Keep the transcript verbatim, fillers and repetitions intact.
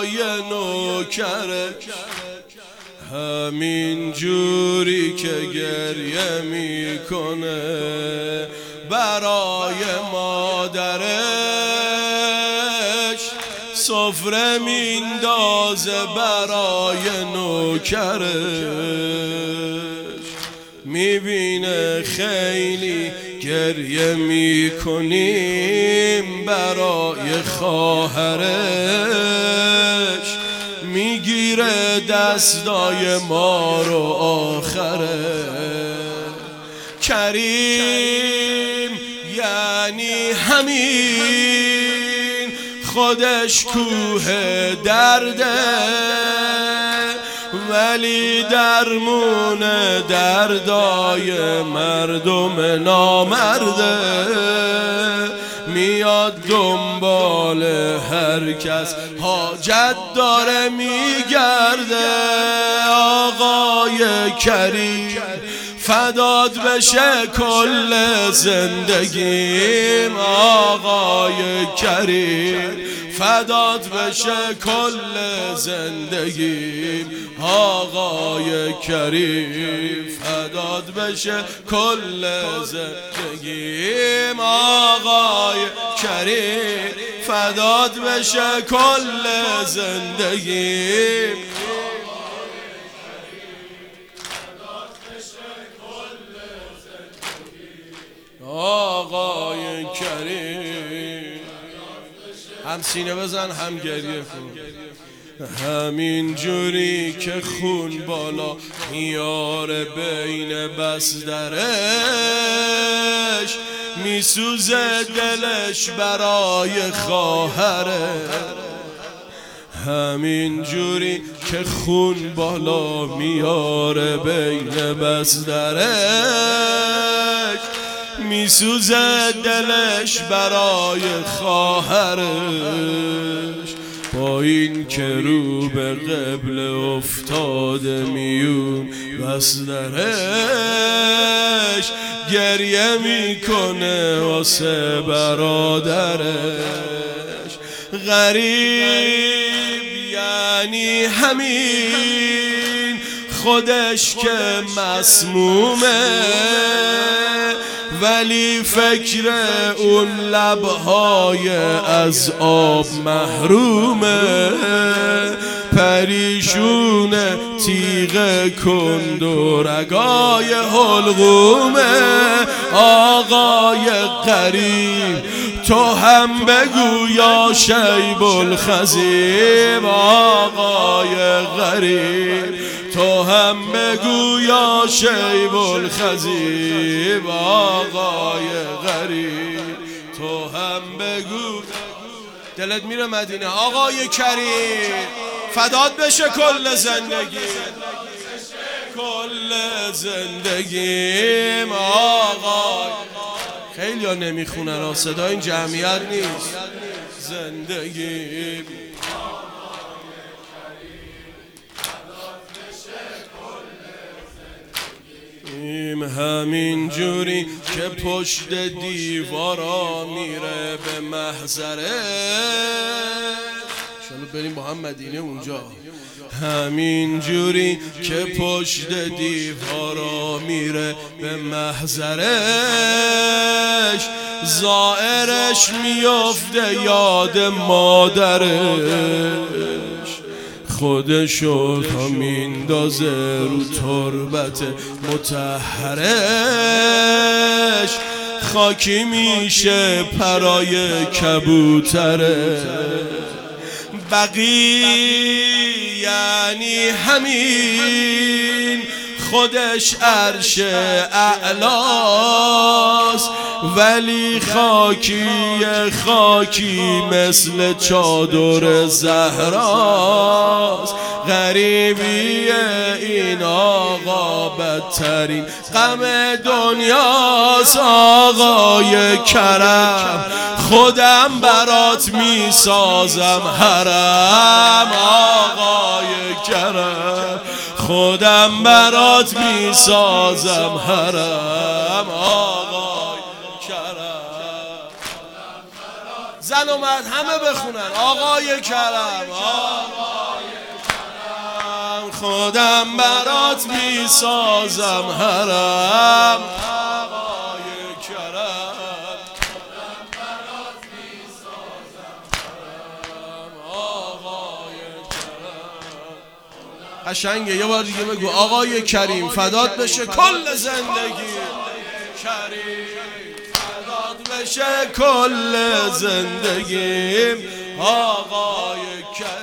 برای نوکرش، همین جوری که گریه میکنه برای مادرش، سفره میندازه برای نوکرش. میبینه خیلی گریه میکنیم برای خواهرش، میگیره دستای ما رو آخره. کریم یعنی همین، خودش کوه درده، ولی درمون دردای مردم نامرده. میاد دنبال هر کس حاجت داره میگرده. آقای کریم فدات بشه کل زندگیم، آقای کریم فدات بشه کل زندگیم، آقای کریم فدات بشه کل زندگیم، آقای کریم فدات بشه کل زندگیم. آقای کریم هم سینه بزن هم گریه کن. همین جوری که خون بالا میاره بین بسترش، میسوزه دلش برای خواهره. همین جوری که خون بالا میاره بین بسترش، میسوزه دلش برای خواهرش. با این که رو به قبله افتاده میون بسترش، گریه میکنه واسه برادرش. غریب یعنی همین، خودش که مسمومه، ولی فکر اون لبهای از آب محرومه. پریشونه تیغ کند و رگای حلقومه. آقای غریب تو هم بگو یا شیب الخزیب، آقای غریب تو هم بگو یا شیب الخزیب، آقای غریب تو هم بگو. دلت میره مدینه آقای کریم فدات بشه کل زندگی، کل زندگیم. آقای خیلی ها نمیخونن، صدا این جمعیت نیست. زندگیم همین جوری که پشت دیوارا میره به محضره. شاید بریم با هم مدینه اونجا. همین جوری که پشت دیوارا میره به محضرش، زائرش میفته یاد مادرش. خودشو تا میندازه رو تربت مطهرش، خاکی میشه پرای کبوترش. بقی یعنی همین، خودش عرش اعلاست، ولی خاکی خاکی مثل چادر زهراست. غریبی این آقا بدترین غم دنیاست. آقای کرم خودم برات میسازم حرم، آقای کرم خودم برات میسازم حرم، آقای کرم خودم برات زن اومد همه بخونن. آقای کرم، آقای کرم، خودم برات میسازم حرم. آقای کرم، خودم برات میسازم حرم. آقای کرم. قشنگه، یه بار دیگه بگو. آقای کریم فدات بشه کل زندگی، کریم فدات بشه کل زندگیم. آقای کریم